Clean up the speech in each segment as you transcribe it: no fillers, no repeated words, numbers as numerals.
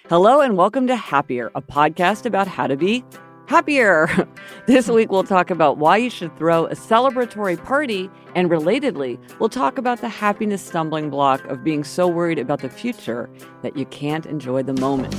Hello and welcome to Happier, a podcast about how to be happier. This week we'll talk about why you should throw a celebratory party, and relatedly, we'll talk about the happiness stumbling block of being so worried about the future that you can't enjoy the moment.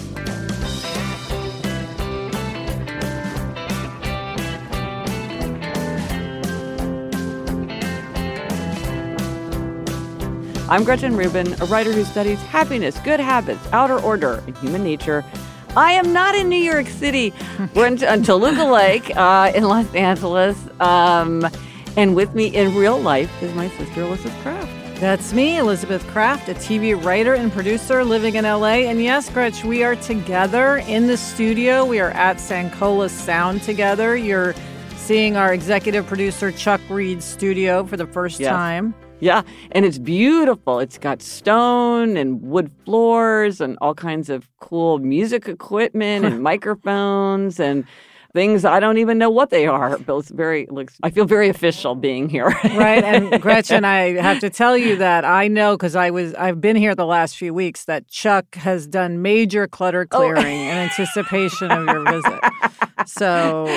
I'm Gretchen Rubin, a writer who studies happiness, good habits, outer order, and human nature. I am not in New York City. We're in Toluca Lake in Los Angeles. And with me in real life is my sister, Elizabeth Craft. That's me, Elizabeth Craft, a TV writer and producer living in L.A. And yes, Gretch, we are together in the studio. We are at Sankola Sound together. You're seeing our executive producer, Chuck Reed's studio for the first time. Yeah, and it's beautiful. It's got stone and wood floors and all kinds of cool music equipment and microphones and things I don't even know what they are. But I feel very official being here. Right, and Gretchen, I have to tell you that I know because I've been here the last few weeks that Chuck has done major clutter clearing in anticipation of your visit. So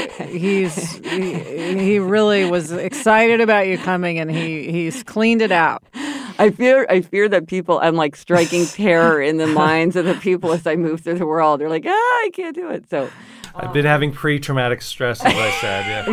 he really was excited about you coming, and he's cleaned it out. I fear that I'm like striking terror in the minds of the people as I move through the world. They're like, I can't do it. So I've been having pre-traumatic stress, as I said.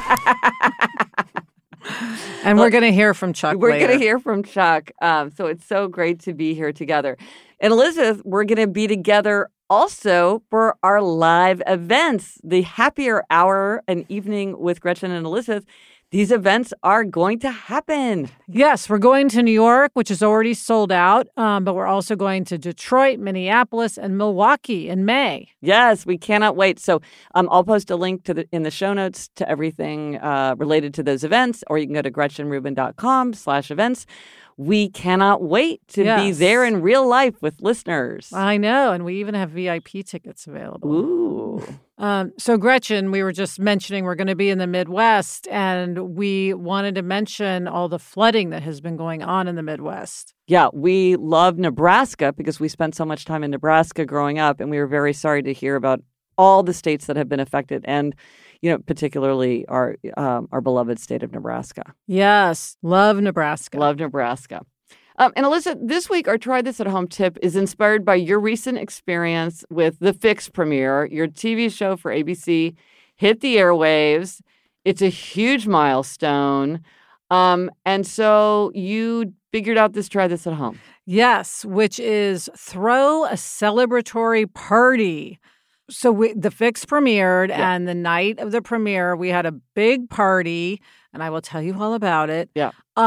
Yeah. And we're going to hear from Chuck We're later. going to hear from Chuck. So it's so great to be here together. And Elizabeth, we're going to be together also for our live events, the Happier Hour, an evening with Gretchen and Elizabeth. These events are going to happen. Yes, we're going to New York, which is already sold out, but we're also going to Detroit, Minneapolis, and Milwaukee in May. Yes, we cannot wait. So I'll post a link in the show notes to everything related to those events, or you can go to GretchenRubin.com/events. We cannot wait to be there in real life with listeners. I know, and we even have VIP tickets available. Ooh. So, Gretchen, we were just mentioning we're going to be in the Midwest, and we wanted to mention all the flooding that has been going on in the Midwest. Yeah, we love Nebraska because we spent so much time in Nebraska growing up, and we were very sorry to hear about all the states that have been affected, and particularly our beloved state of Nebraska. Yes, love Nebraska. Love Nebraska. And Alyssa, this week, our Try This at Home tip is inspired by your recent experience with The Fix premiere. Your TV show for ABC hit the airwaves. It's a huge milestone. And so you figured out this Try This at Home. Yes, which is throw a celebratory party. So The Fix premiered, and the night of the premiere, we had a big party, and I will tell you all about it. Yeah.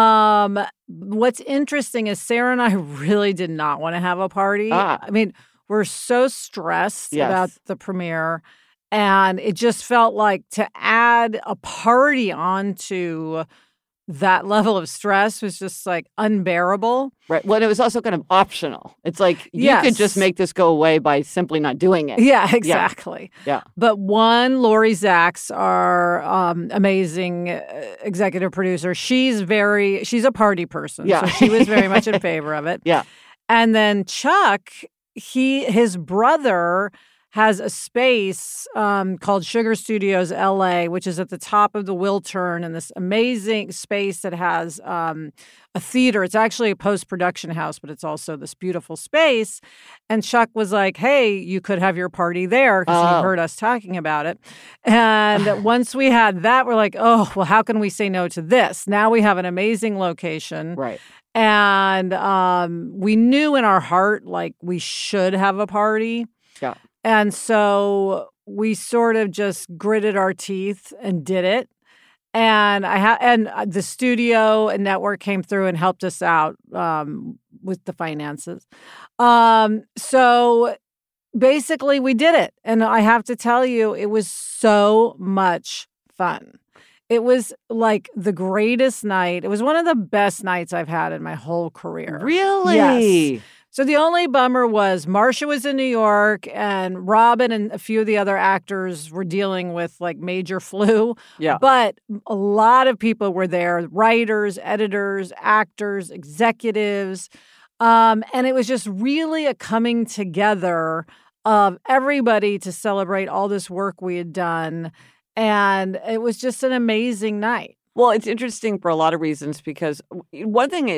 What's interesting is Sarah and I really did not want to have a party. I mean, we're so stressed about the premiere, and it just felt like to add a party onto that level of stress was just like unbearable. Right. Well, it was also kind of optional. It's like you could just make this go away by simply not doing it. Yeah, exactly. Yeah. But Lori Zacks, our amazing executive producer, she's a party person. Yeah. So she was very much in favor of it. Yeah. And then Chuck, his brother has a space called Sugar Studios LA, which is at the top of the Wiltern, and this amazing space that has a theater. It's actually a post-production house, but it's also this beautiful space. And Chuck was like, hey, you could have your party there because he heard us talking about it. And once we had that, we're like, oh, well, how can we say no to this? Now we have an amazing location. Right. And we knew in our heart, like, we should have a party. Yeah. And so we sort of just gritted our teeth and did it. And the studio and network came through and helped us out with the finances. So basically, we did it. And I have to tell you, it was so much fun. It was like the greatest night. It was one of the best nights I've had in my whole career. Really? Yes. So the only bummer was Marcia was in New York, and Robin and a few of the other actors were dealing with like major flu. Yeah. But a lot of people were there, writers, editors, actors, executives. And it was just really a coming together of everybody to celebrate all this work we had done. And it was just an amazing night. Well, it's interesting for a lot of reasons because one thing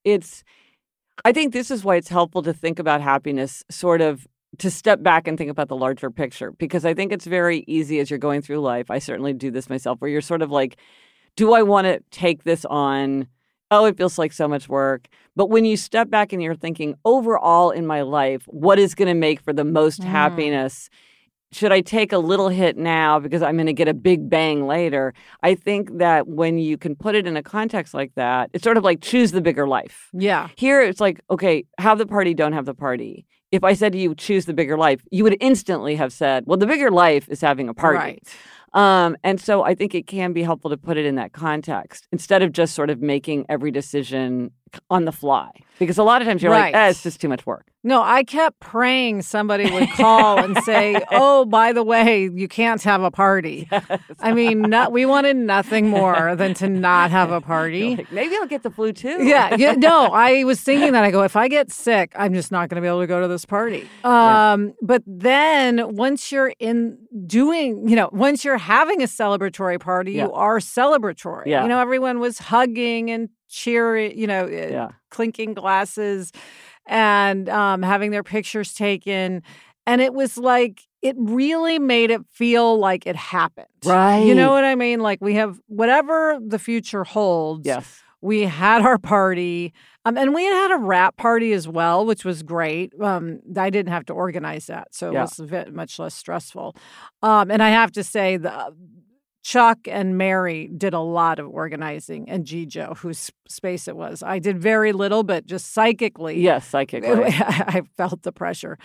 I think this is why it's helpful to think about happiness sort of to step back and think about the larger picture, because I think it's very easy as you're going through life. I certainly do this myself, where you're sort of like, do I want to take this on? Oh, it feels like so much work. But when you step back and you're thinking, overall in my life, what is going to make for the most happiness? Should I take a little hit now because I'm going to get a big bang later? I think that when you can put it in a context like that, it's sort of like choose the bigger life. Yeah. Here, it's like, okay, have the party, don't have the party. If I said to you, choose the bigger life, you would instantly have said, well, the bigger life is having a party. Right. And so I think it can be helpful to put it in that context instead of just sort of making every decision on the fly. Because a lot of times you're like, it's just too much work. No, I kept praying somebody would call and say, oh, by the way, you can't have a party. Yes. I mean, we wanted nothing more than to not have a party. Like, maybe I'll get the flu too. No, I was thinking that. I go, if I get sick, I'm just not going to be able to go to this party. But then once you're once you're having a celebratory party, you are celebratory. Yeah. Everyone was hugging and cheering, clinking glasses and having their pictures taken. And it was like, it really made it feel like it happened. Right. You know what I mean? Like we have whatever the future holds. Yes. We had our party. And we had a wrap party as well, which was great. I didn't have to organize that. So it was much less stressful. And I have to say, Chuck and Mary did a lot of organizing, and Gijo, whose space it was. I did very little, but just psychically. Yes, psychically. I felt the pressure.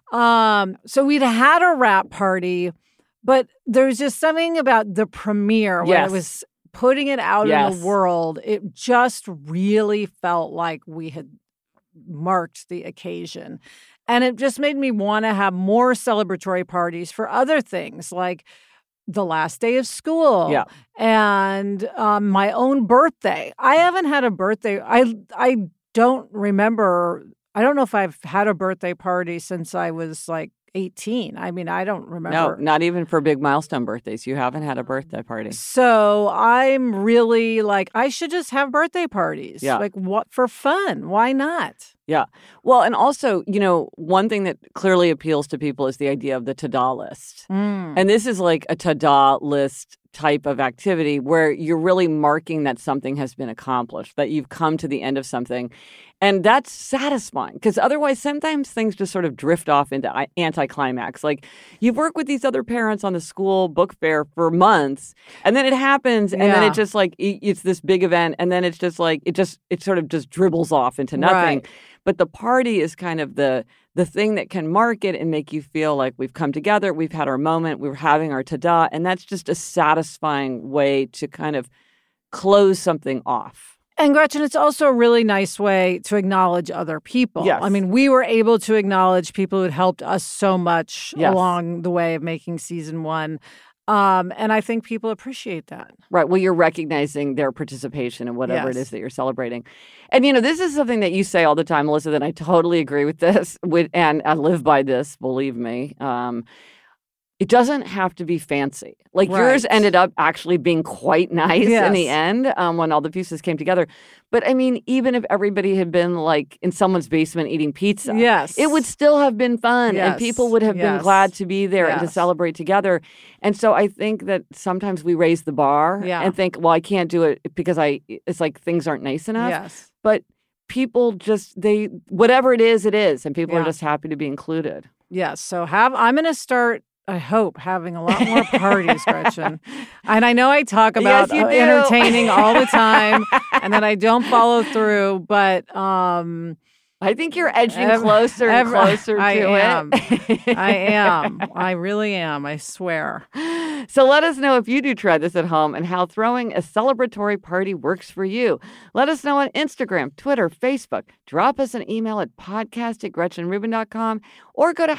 So we'd had a wrap party, but there's just something about the premiere when it was putting it out in the world. It just really felt like we had marked the occasion. And it just made me want to have more celebratory parties for other things, like the last day of school and my own birthday. I haven't had a birthday. I don't remember. I don't know if I've had a birthday party since I was like 18. I mean, I don't remember. No, not even for big milestone birthdays. You haven't had a birthday party. So I'm really like, I should just have birthday parties. Yeah. Like, what, for fun? Why not? Yeah. Well, and also, one thing that clearly appeals to people is the idea of the ta-da list. And this is like a ta-da list type of activity where you're really marking that something has been accomplished, that you've come to the end of something. And that's satisfying because otherwise sometimes things just sort of drift off into anticlimax. Like you've worked with these other parents on the school book fair for months and then it happens and then it just like it's this big event and then it's just like it sort of just dribbles off into nothing. Right. But the party is kind of the thing that can mark it and make you feel like we've come together, we've had our moment, we're having our ta-da, and that's just a satisfying way to kind of close something off. And Gretchen, it's also a really nice way to acknowledge other people. Yes. I mean, we were able to acknowledge people who had helped us so much along the way of making season one. And I think people appreciate that. Right. Well, you're recognizing their participation in whatever it is that you're celebrating. And, this is something that you say all the time, Melissa, and I totally agree with this. And I live by this, believe me. It doesn't have to be fancy. Like yours ended up actually being quite nice in the end when all the pieces came together. But I mean, even if everybody had been like in someone's basement eating pizza, it would still have been fun and people would have been glad to be there and to celebrate together. And so I think that sometimes we raise the bar and think, well, I can't do it because it's like things aren't nice enough. Yes. But people just, whatever it is, and people are just happy to be included. Yes. So I'm going to start, I hope, having a lot more parties, Gretchen. And I know I talk about entertaining all the time and that I don't follow through, but I think you're edging closer and closer to it. I am. I really am. I swear. So let us know if you do try this at home and how throwing a celebratory party works for you. Let us know on Instagram, Twitter, Facebook. Drop us an email at podcast@GretchenRubin.com or go to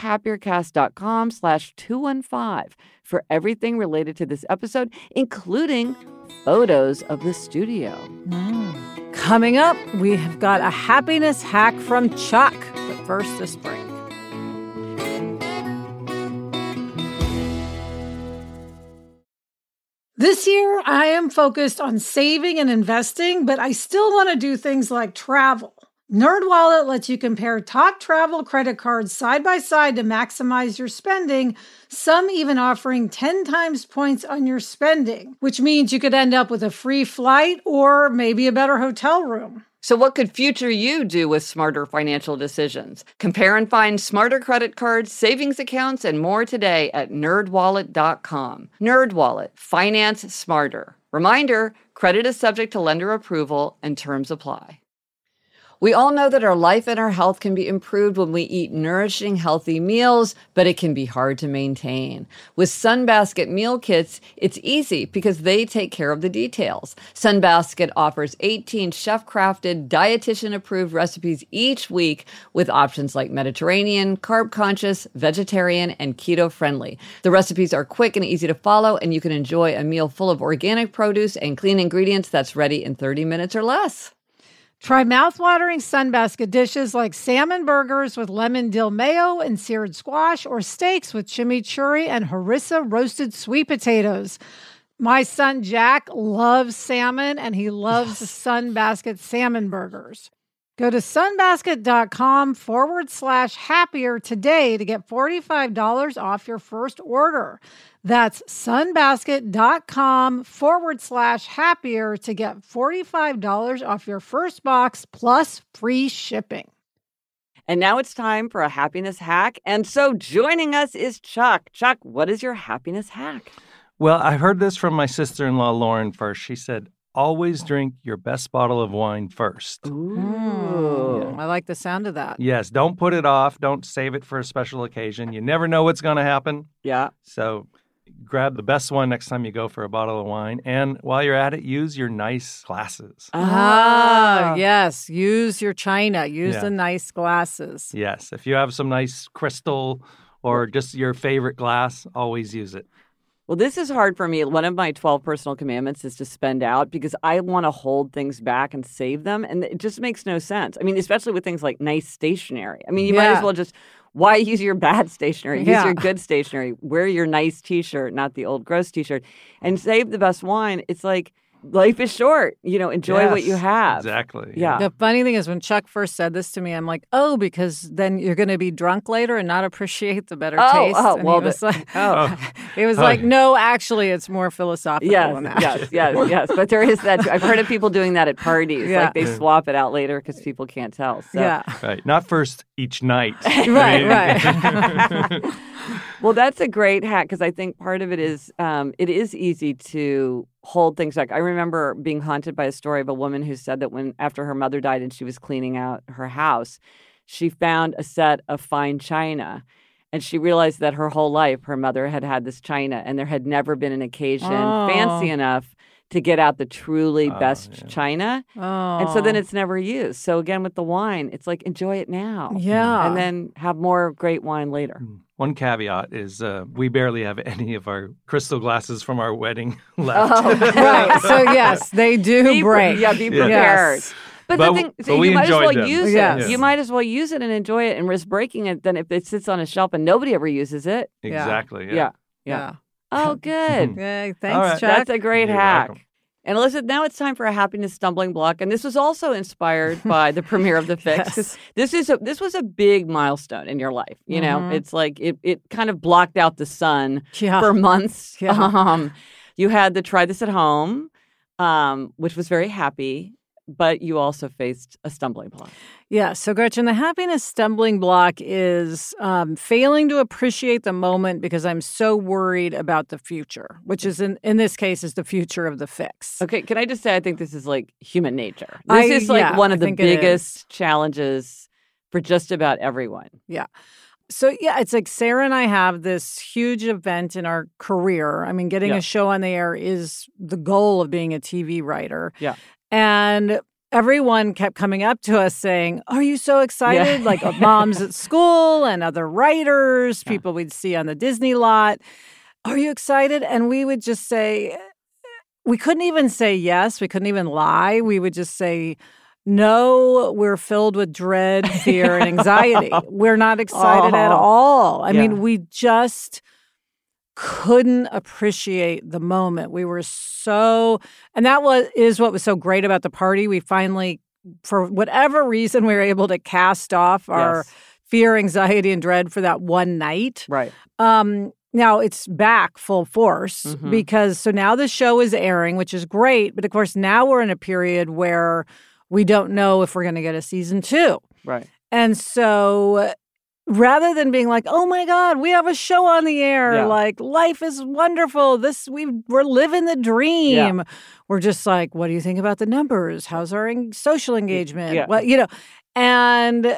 happiercast.com/215 for everything related to this episode, including photos of the studio. Coming up, we have got a happiness hack from Chuck. But first, this break. This year, I am focused on saving and investing, but I still want to do things like travel. NerdWallet lets you compare top travel credit cards side by side to maximize your spending, some even offering 10 times points on your spending, which means you could end up with a free flight or maybe a better hotel room. So what could future you do with smarter financial decisions? Compare and find smarter credit cards, savings accounts, and more today at nerdwallet.com. NerdWallet. Finance smarter. Reminder, credit is subject to lender approval and terms apply. We all know that our life and our health can be improved when we eat nourishing, healthy meals, but it can be hard to maintain. With Sunbasket meal kits, it's easy because they take care of the details. Sunbasket offers 18 chef-crafted, dietitian-approved recipes each week with options like Mediterranean, carb-conscious, vegetarian, and keto-friendly. The recipes are quick and easy to follow, and you can enjoy a meal full of organic produce and clean ingredients that's ready in 30 minutes or less. Try mouthwatering Sunbasket dishes like salmon burgers with lemon dill mayo and seared squash, or steaks with chimichurri and harissa roasted sweet potatoes. My son Jack loves salmon, and he loves Sunbasket salmon burgers. Go to sunbasket.com/happier today to get $45 off your first order. That's sunbasket.com/happier to get $45 off your first box plus free shipping. And now it's time for a happiness hack. And so joining us is Chuck. Chuck, what is your happiness hack? Well, I heard this from my sister-in-law, Lauren, first. She said, always drink your best bottle of wine first. Ooh. I like the sound of that. Yes, don't put it off. Don't save it for a special occasion. You never know what's going to happen. Yeah. So grab the best one next time you go for a bottle of wine. And while you're at it, use your nice glasses. Yes. Use your china. Use the nice glasses. Yes. If you have some nice crystal or just your favorite glass, always use it. Well, this is hard for me. One of my 12 personal commandments is to spend out because I want to hold things back and save them. And it just makes no sense. I mean, especially with things like nice stationery. I mean, you might as well just, why use your bad stationery? Use your good stationery. Wear your nice T-shirt, not the old gross T-shirt. And save the best wine. It's like, life is short. Enjoy what you have. Exactly. Yeah. The funny thing is when Chuck first said this to me, I'm like, because then you're going to be drunk later and not appreciate the better taste. And he was like, no, actually, it's more philosophical than that. Yes. But there is that. I've heard of people doing that at parties. Yeah. Like they swap it out later because people can't tell. So. Yeah. Right. Not first each night. Right. Well, that's a great hack because I think part of it is easy to hold things back. I remember being haunted by a story of a woman who said that after her mother died and she was cleaning out her house, she found a set of fine china. And she realized that her whole life, her mother had this china, and there had never been an occasion fancy enough to get out the truly best china. And so then it's never used. So again, with the wine, it's like, enjoy it now. Yeah. And then have more great wine later. One caveat is we barely have any of our crystal glasses from our wedding left. Right. So, yes, they do break. Be prepared. Yes. But the thing, we you might as well them. use it. Yes. You might as well use it and enjoy it and risk breaking it than if it sits on a shelf and nobody ever uses it. Exactly. Yeah. Oh, good. Okay, thanks, All right. Chuck. That's a great You're hack. welcome. And Elizabeth, now it's time for a happiness stumbling block, and this was also inspired by the premiere of The Fix. Yes. This was a big milestone in your life. It's like it kind of blocked out the sun for months. Yeah. You had the Try This at Home, which was very happy, but you also faced a stumbling block. Yeah. So, Gretchen, the happiness stumbling block is failing to appreciate the moment because I'm so worried about the future, which is, in this case, is the future of The Fix. Okay. Can I just say, I think this is like human nature. This is like one of the biggest challenges for just about everyone. Yeah. So, it's like Sarah and I have this huge event in our career. I mean, getting a show on the air is the goal of being a TV writer. Yeah. And everyone kept coming up to us saying, are you so excited? Like moms at school and other writers, people we'd see on the Disney lot. Are you excited? And we would just say, we couldn't even say yes. We couldn't even lie. We would just say, no, we're filled with dread, fear, and anxiety. We're not excited at all. I mean, we just couldn't appreciate the moment. We were so, and is what was so great about the party. We finally, for whatever reason, we were able to cast off our fear, anxiety, and dread for that one night. Right. Now it's back full force because so now the show is airing, which is great. But of course, now we're in a period where we don't know if we're going to get a season 2. Right. And so rather than being like, oh my God, we have a show on the air, like life is wonderful. We're living the dream. Yeah. We're just like, what do you think about the numbers? How's our social engagement? Yeah. Well, and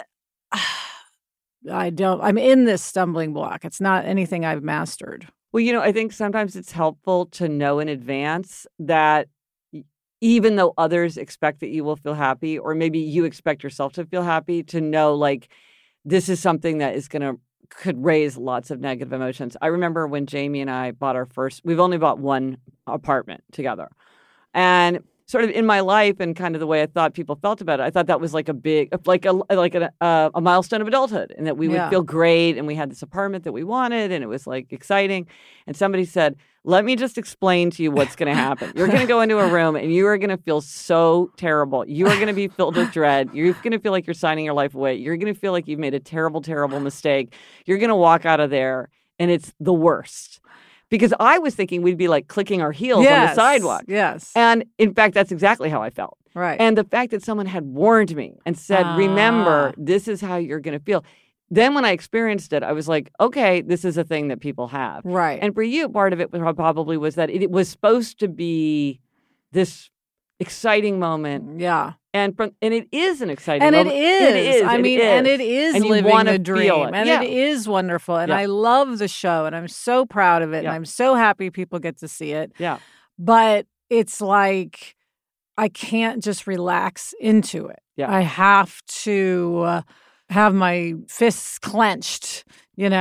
I'm in this stumbling block. It's not anything I've mastered. Well, I think sometimes it's helpful to know in advance that even though others expect that you will feel happy, or maybe you expect yourself to feel happy, to know like this is something that could raise lots of negative emotions. I remember when Jamie and I bought we've only bought one apartment together. And sort of in my life and kind of the way I thought people felt about it, I thought that was like a big, like a milestone of adulthood, and that we would feel great, and we had this apartment that we wanted, and it was like exciting. And somebody said, let me just explain to you what's going to happen. You're going to go into a room and you are going to feel so terrible. You are going to be filled with dread. You're going to feel like you're signing your life away. You're going to feel like you've made a terrible, terrible mistake. You're going to walk out of there and it's the worst. Because I was thinking we'd be like clicking our heels on the sidewalk. Yes. And in fact, that's exactly how I felt. Right. And the fact that someone had warned me and said, remember, this is how you're going to feel. Then when I experienced it, I was like, okay, this is a thing that people have. Right. And for you, part of it probably was that it was supposed to be this exciting moment. Yeah. And it is an exciting moment. And it is. And it is and living the dream. It. And it is wonderful. And I love the show. And I'm so proud of it. And I'm so happy people get to see it. Yeah. But it's like I can't just relax into it. Yeah. I have to have my fists clenched, and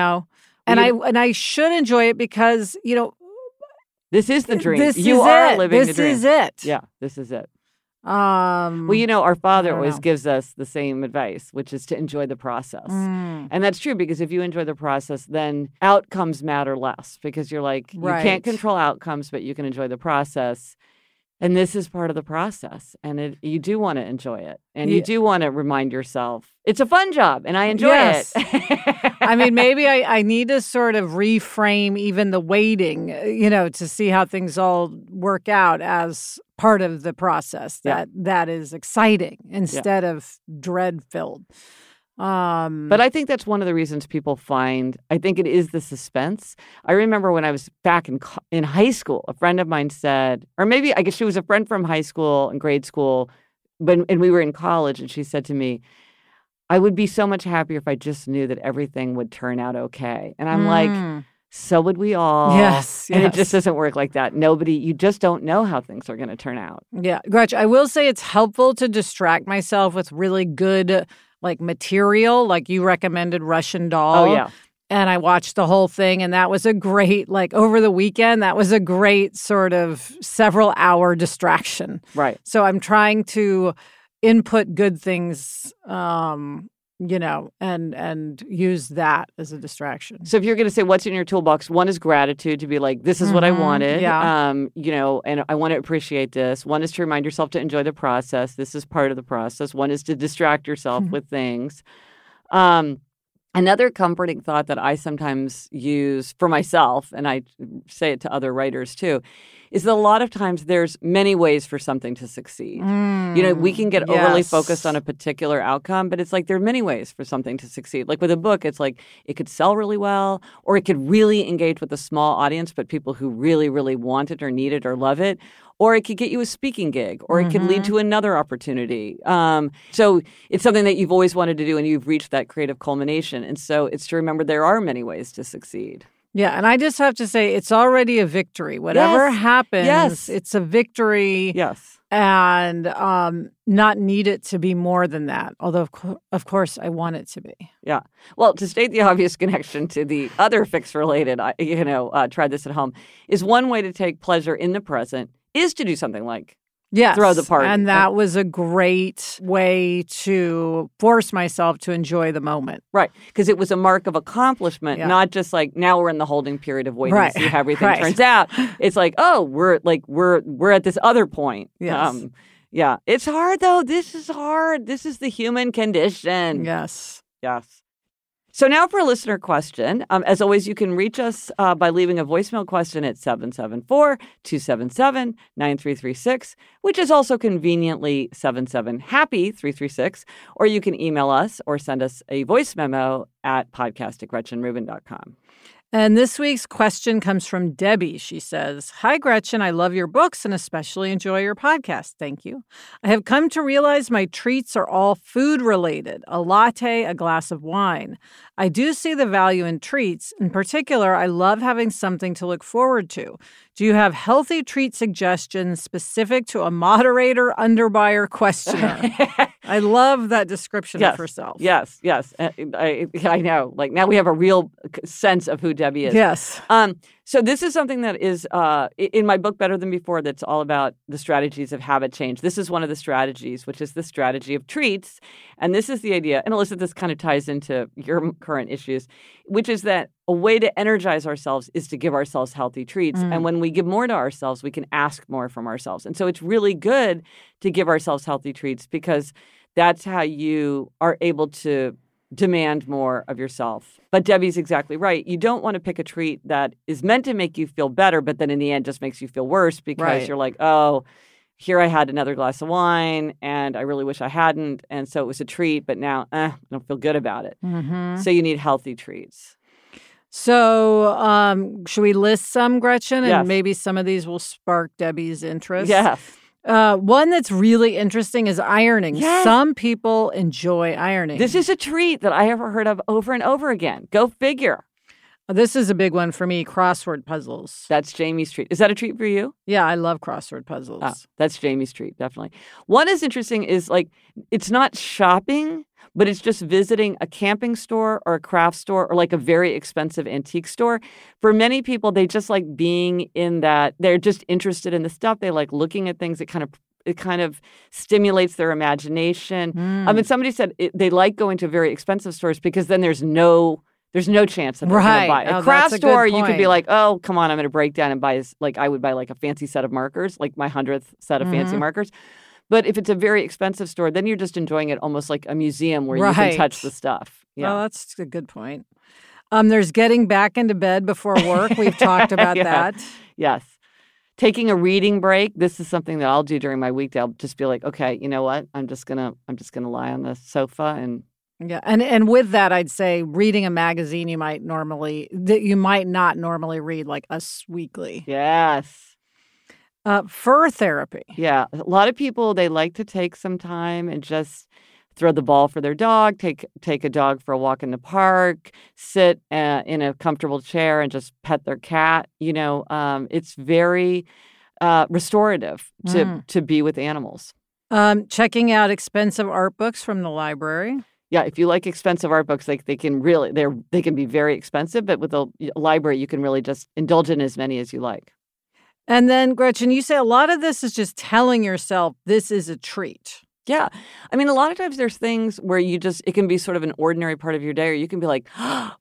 I should enjoy it because, this is the dream. You are living the dream. This is it. Yeah, this is it. Our father always gives us the same advice, which is to enjoy the process. And that's true, because if you enjoy the process, then outcomes matter less, because you're like, you can't control outcomes, but you can enjoy the process. And this is part of the process. And you do want to enjoy it. And you do want to remind yourself, it's a fun job and I enjoy it. I mean, maybe I need to sort of reframe even the waiting, to see how things all work out as part of the process that is exciting instead of dread-filled. But I think that's one of the reasons people I think it is the suspense. I remember when I was back in high school, a friend of mine said, or maybe I guess she was a friend from high school and grade school, and we were in college, and she said to me, I would be so much happier if I just knew that everything would turn out okay. And I'm like, so would we all. Yes. And it just doesn't work like that. You just don't know how things are going to turn out. Yeah. Gretch, I will say it's helpful to distract myself with really good material, like you recommended Russian Doll. Oh, yeah. And I watched the whole thing, and that was a great, over the weekend, that was a great sort of several-hour distraction. Right. So I'm trying to input good things, and use that as a distraction. So if you're going to say what's in your toolbox, one is gratitude, to be like, this is what I wanted, and I want to appreciate this. One is to remind yourself to enjoy the process. This is part of the process. One is to distract yourself with things. Another comforting thought that I sometimes use for myself, and I say it to other writers too, is that a lot of times there's many ways for something to succeed. We can get overly focused on a particular outcome, but it's like there are many ways for something to succeed. Like with a book, it's like it could sell really well, or it could really engage with a small audience, but people who really, really want it or need it or love it. Or it could get you a speaking gig, or it could lead to another opportunity. So it's something that you've always wanted to do, and you've reached that creative culmination. And so it's to remember there are many ways to succeed. Yeah, and I just have to say, it's already a victory. Whatever happens, it's a victory. Yes. And not need it to be more than that. Although, of course, I want it to be. Yeah. Well, to state the obvious connection to the other fix-related, try this at home, is one way to take pleasure in the present is to do something like Yes. throw the party. And that was a great way to force myself to enjoy the moment. Right. Because it was a mark of accomplishment, not just like now we're in the holding period of waiting to see how everything turns out. It's like, oh, we're at this other point. Yes. Yeah. It's hard though. This is hard. This is the human condition. Yes. Yes. So now for a listener question. As always, you can reach us by leaving a voicemail question at 774-277-9336, which is also conveniently 77-HAPPY-336. Or you can email us or send us a voice memo at podcast@GretchenRubin.com. And this week's question comes from Debbie. She says, "Hi, Gretchen. I love your books and especially enjoy your podcast. Thank you. I have come to realize my treats are all food-related, a latte, a glass of wine. I do see the value in treats. In particular, I love having something to look forward to. Do you have healthy treat suggestions specific to a moderator underbuyer questioner?" I love that description of herself. Yes. I know. Like now we have a real sense of who Debbie is. Yes. So this is something that is in my book, Better Than Before, that's all about the strategies of habit change. This is one of the strategies, which is the strategy of treats. And this is the idea. And Alyssa, this kind of ties into your current issues, which is that a way to energize ourselves is to give ourselves healthy treats. And when we give more to ourselves, we can ask more from ourselves. And so it's really good to give ourselves healthy treats because that's how you are able to demand more of yourself. But Debbie's exactly right. You don't want to pick a treat that is meant to make you feel better, but then in the end just makes you feel worse because you're like, oh, here I had another glass of wine and I really wish I hadn't. And so it was a treat, but now I don't feel good about it. So you need healthy treats. So should we list some, Gretchen? And Yes. maybe some of these will spark Debbie's interest. Yes. One that's really interesting is ironing. Yes. Some people enjoy ironing. This is a treat that I have heard of over and over again. Go figure. This is a big one for me, crossword puzzles. That's Jamie's treat. Is that a treat for you? Yeah, I love crossword puzzles. That's Jamie's treat, definitely. One is interesting is like, it's not shopping, but it's just visiting a camping store or a craft store or like a very expensive antique store. For many people, they just like being in that. They're just interested in the stuff. They like looking at things. It kind of stimulates their imagination. I mean, somebody said they like going to very expensive stores because then there's no chance that they're going to buy. A craft store, you could be like, oh, come on, I'm going to break down and buy, like I would buy like a fancy set of markers, like my 100th set of fancy markers. But if it's a very expensive store, then you're just enjoying it almost like a museum where you can touch the stuff. Yeah. Well, that's a good point. There's getting back into bed before work. We've talked about that. Yes. Taking a reading break. This is something that I'll do during my weekday. I'll just be like, okay, you know what? I'm just gonna lie on the sofa and yeah, and with that, I'd say reading a magazine you might not normally read, like Us Weekly. Yes. Fur therapy. Yeah. A lot of people, they like to take some time and just throw the ball for their dog, take a dog for a walk in the park, sit in a comfortable chair and just pet their cat. You know, it's very restorative to be with animals. Checking out expensive art books from the library. Yeah, if you like expensive art books, like they can be very expensive, but with a library, you can really just indulge in as many as you like. And then, Gretchen, you say a lot of this is just telling yourself this is a treat. Yeah. I mean, a lot of times there's things where it can be sort of an ordinary part of your day, or you can be like,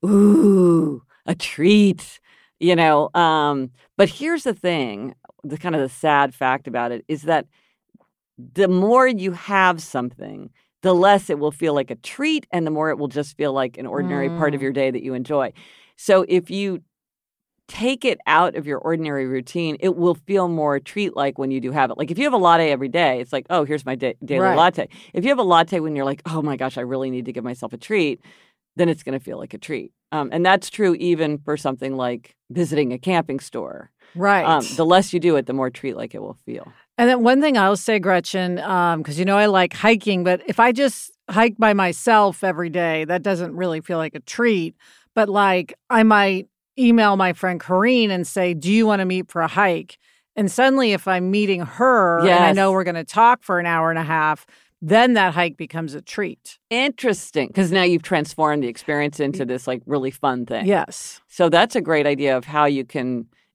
ooh, a treat, you know. But here's the thing, the kind of the sad fact about it is that the more you have something, the less it will feel like a treat and the more it will just feel like an ordinary part of your day that you enjoy. So if you take it out of your ordinary routine, it will feel more treat-like when you do have it. Like if you have a latte every day, it's like, oh, here's my daily latte. If you have a latte when you're like, oh my gosh, I really need to give myself a treat, then it's going to feel like a treat. And that's true even for something like visiting a camping store. Right. The less you do it, the more treat-like it will feel. And then one thing I'll say, Gretchen, because I like hiking, but if I just hike by myself every day, that doesn't really feel like a treat. But like I might email my friend Corrine and say, do you want to meet for a hike? And suddenly if I'm meeting her and I know we're going to talk for an hour and a half, then that hike becomes a treat. Interesting. Because now you've transformed the experience into this like really fun thing. Yes. So that's a great idea of how you can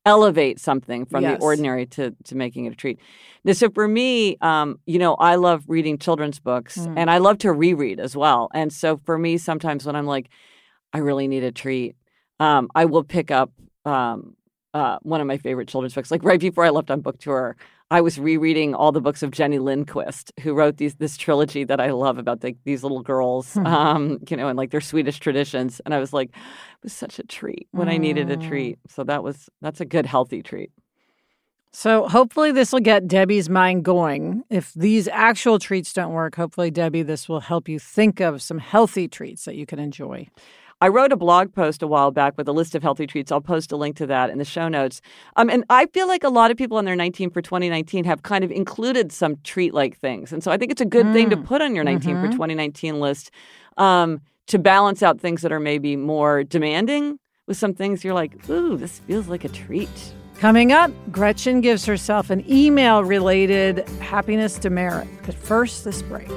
elevate something from the Yes. ordinary to making it a treat. So for me, I love reading children's books and I love to reread as well. And so for me, sometimes when I'm like, I really need a treat, I will pick up one of my favorite children's books. Like right before I left on book tour, I was rereading all the books of Jenny Lindquist, who wrote this trilogy that I love about these little girls, and like their Swedish traditions. And I was like, it was such a treat when I needed a treat. So that's a good, healthy treat. So hopefully this will get Debbie's mind going. If these actual treats don't work, hopefully, Debbie, this will help you think of some healthy treats that you can enjoy. I wrote a blog post a while back with a list of healthy treats. I'll post a link to that in the show notes. And I feel like a lot of people on their 19 for 2019 have kind of included some treat-like things. And so I think it's a good thing to put on your 19 for 2019 list to balance out things that are maybe more demanding with some things you're like, ooh, this feels like a treat. Coming up, Gretchen gives herself an email-related happiness demerit. But first, this break.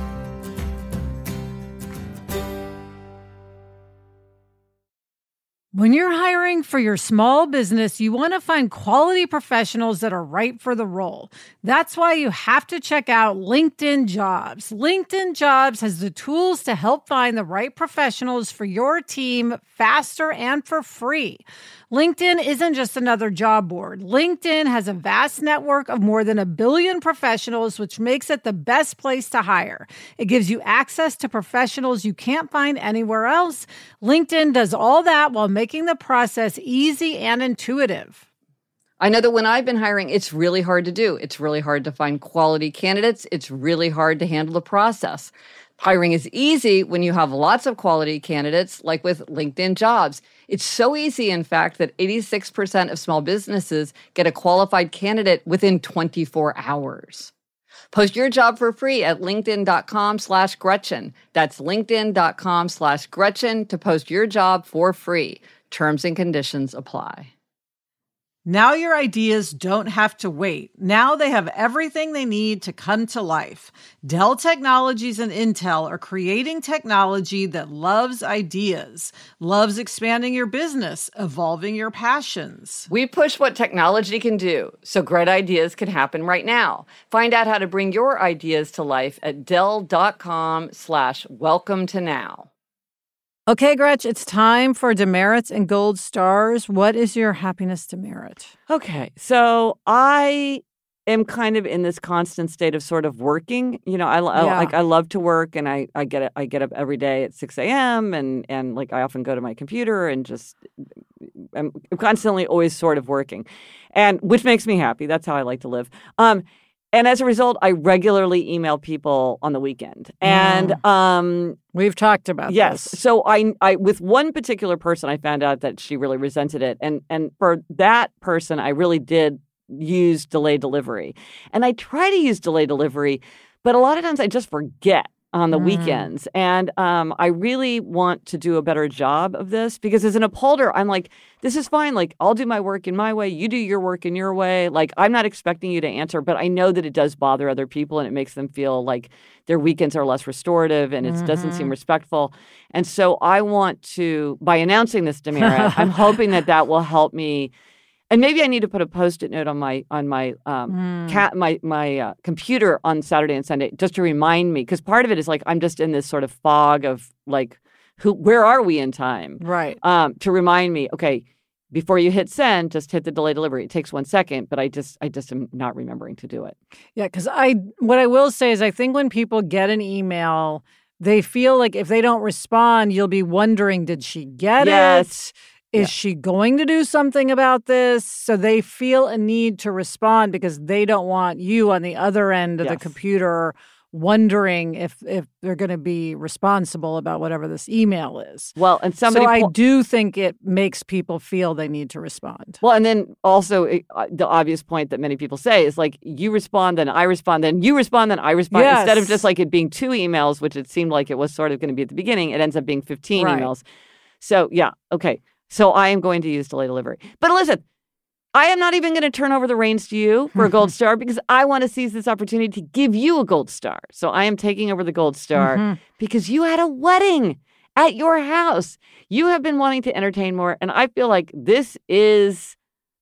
When you're hiring for your small business, you want to find quality professionals that are right for the role. That's why you have to check out LinkedIn Jobs. LinkedIn Jobs has the tools to help find the right professionals for your team faster and for free. LinkedIn isn't just another job board. LinkedIn has a vast network of more than 1 billion professionals, which makes it the best place to hire. It gives you access to professionals you can't find anywhere else. LinkedIn does all that while making the process easy and intuitive. I know that when I've been hiring, it's really hard to do. It's really hard to find quality candidates. It's really hard to handle the process. Hiring is easy when you have lots of quality candidates, like with LinkedIn Jobs. It's so easy, in fact, that 86% of small businesses get a qualified candidate within 24 hours. Post your job for free at linkedin.com/Gretchen. That's linkedin.com/Gretchen to post your job for free. Terms and conditions apply. Now your ideas don't have to wait. Now they have everything they need to come to life. Dell Technologies and Intel are creating technology that loves ideas, loves expanding your business, evolving your passions. We push what technology can do so great ideas can happen right now. Find out how to bring your ideas to life at Dell.com/welcome to now. Okay, Gretch, it's time for demerits and gold stars. What is your happiness demerit? Okay, so I am kind of in this constant state of sort of working. I love to work, and I get up every day at 6 a.m. and like I often go to my computer and just I'm constantly always sort of working, and which makes me happy. That's how I like to live. And as a result, I regularly email people on the weekend. And we've talked about yes. this. So I with one particular person, I found out that she really resented it. And for that person, I really did use delay delivery. And I try to use delay delivery, but a lot of times I just forget on the weekends. And I really want to do a better job of this because as an upholder, I'm like, this is fine. Like, I'll do my work in my way. You do your work in your way. Like, I'm not expecting you to answer, but I know that it does bother other people and it makes them feel like their weekends are less restorative and it doesn't seem respectful. And so I want to, by announcing this demerit, I'm hoping that will help me. And maybe I need to put a Post-it note on my computer on Saturday and Sunday just to remind me, because part of it is like I'm just in this sort of fog of like, where are we in time? Right. To remind me, okay, before you hit send, just hit the delay delivery. It takes 1 second, but I just am not remembering to do it. Yeah, because what I will say is I think when people get an email, they feel like if they don't respond, you'll be wondering, did she get it? Is she going to do something about this? So they feel a need to respond because they don't want you on the other end of the computer wondering if they're going to be responsible about whatever this email is. Well, and so I do think it makes people feel they need to respond. Well, and then also the obvious point that many people say is like, you respond, then I respond, then you respond, then I respond. Yes. Instead of just like it being 2 emails, which it seemed like it was sort of going to be at the beginning, it ends up being 15 emails. So, yeah, okay. So I am going to use delay delivery. But listen, I am not even going to turn over the reins to you for a gold star because I want to seize this opportunity to give you a gold star. So I am taking over the gold star because you had a wedding at your house. You have been wanting to entertain more. And I feel like this is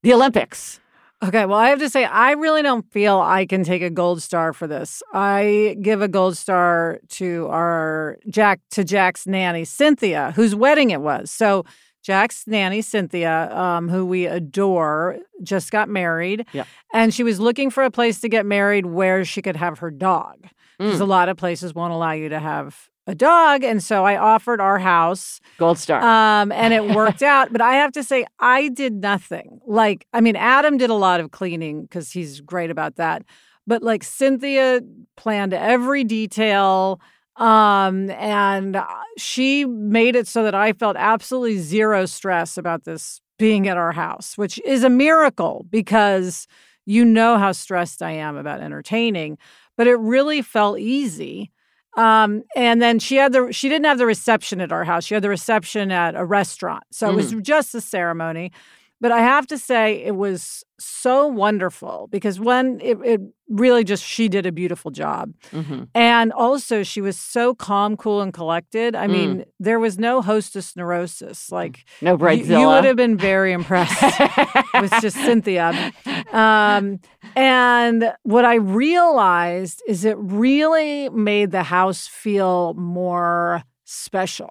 The Olympics. Okay, well, I have to say, I really don't feel I can take a gold star for this. I give a gold star to Jack's nanny, Cynthia, whose wedding it was. So Jack's nanny, Cynthia, who we adore, just got married. Yeah. And she was looking for a place to get married where she could have her dog. Because a lot of places won't allow you to have a dog. And so I offered our house. Gold star. And it worked out. But I have to say, I did nothing. Adam did a lot of cleaning because he's great about that. But Cynthia planned every detail. And she made it so that I felt absolutely zero stress about this being at our house, which is a miracle because you know how stressed I am about entertaining. But it really felt easy. And then she didn't have the reception at our house. She had the reception at a restaurant. So it was just a ceremony. But I have to say it was so wonderful because it really just, she did a beautiful job. And also she was so calm, cool, and collected. I mean, there was no hostess neurosis. No Bridezilla. You would have been very impressed with just Cynthia. And what I realized is it really made the house feel more special.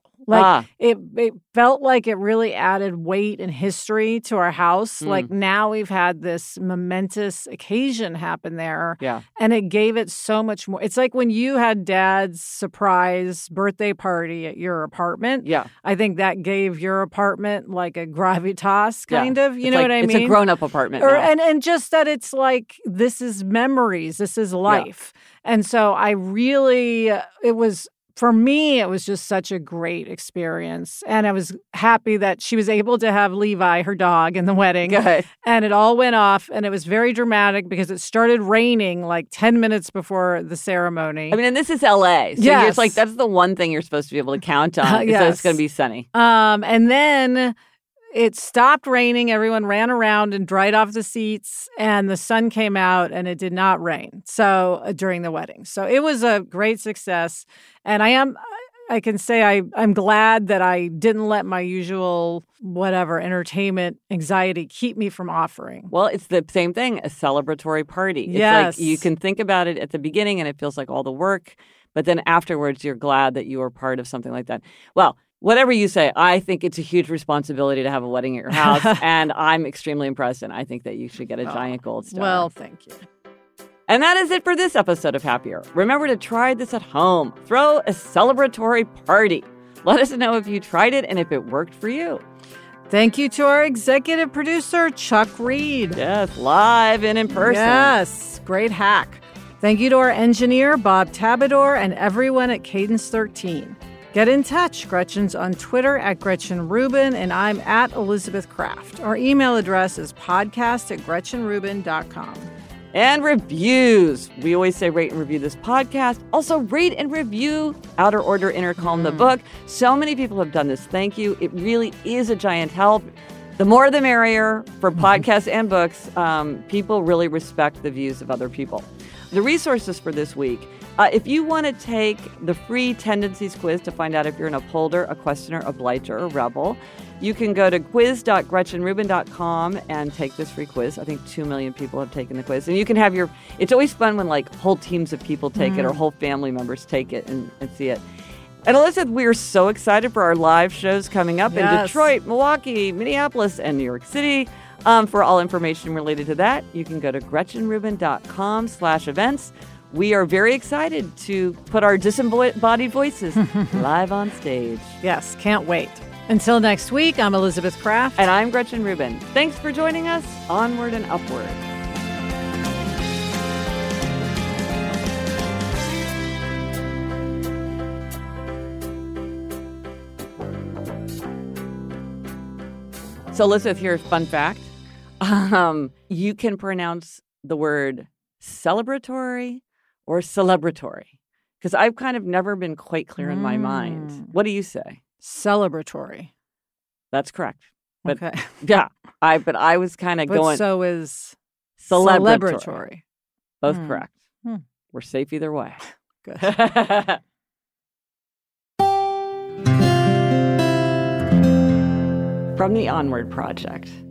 It felt like it really added weight and history to our house. Now we've had this momentous occasion happen there. Yeah. And it gave it so much more. It's like when you had Dad's surprise birthday party at your apartment. Yeah. I think that gave your apartment like a gravitas kind of. You know what I mean? It's a grown-up apartment. And just that it's like, this is memories. This is life. Yeah. And so I really, for me, it was just such a great experience. And I was happy that she was able to have Levi, her dog, in the wedding. Good. And it all went off. And it was very dramatic because it started raining 10 minutes before the ceremony. I mean, and this is L.A. So yes. It's that's the one thing you're supposed to be able to count on. Yes. So it's going to be sunny. And then it stopped raining. Everyone ran around and dried off the seats, and the sun came out, and it did not rain. So during the wedding, so it was a great success. And I can say I'm glad that I didn't let my usual entertainment anxiety keep me from offering. Well, it's the same thing, a celebratory party. Yes. It's you can think about it at the beginning, and it feels like all the work, but then afterwards, you're glad that you were part of something like that. Well, whatever you say, I think it's a huge responsibility to have a wedding at your house, and I'm extremely impressed, and I think that you should get a giant gold star. Well, thank you. And that is it for this episode of Happier. Remember to try this at home. Throw a celebratory party. Let us know if you tried it and if it worked for you. Thank you to our executive producer, Chuck Reed. Yes, live and in person. Yes, great hack. Thank you to our engineer, Bob Tabador, and everyone at Cadence 13. Get in touch. Gretchen's on Twitter at Gretchen Rubin, and I'm at Elizabeth Kraft. Our email address is podcast@GretchenRubin.com. And reviews. We always say rate and review this podcast. Also, rate and review Outer Order Inner Calm, the book. So many people have done this. Thank you. It really is a giant help. The more the merrier for podcasts and books. People really respect the views of other people. The resources for this week. If you want to take the free Tendencies quiz to find out if you're an upholder, a questioner, a blighter, or a rebel, you can go to quiz.gretchenrubin.com and take this free quiz. I think 2 million people have taken the quiz. And you can have it's always fun when whole teams of people take it or whole family members take it and see it. And Elizabeth, we are so excited for our live shows coming up in Detroit, Milwaukee, Minneapolis, and New York City. For all information related to that, you can go to GretchenRubin.com/events. We are very excited to put our disembodied voices live on stage. Yes, can't wait. Until next week, I'm Elizabeth Kraft. And I'm Gretchen Rubin. Thanks for joining us. Onward and upward. So, Elizabeth, here's a fun fact. You can pronounce the word celebratory or celebratory, because I've kind of never been quite clear in my mind. What do you say? Celebratory. That's correct. But, okay. Yeah. But I was kind of going. So is celebratory. Both Hmm. correct. Hmm. We're safe either way. Good. From the Onward Project.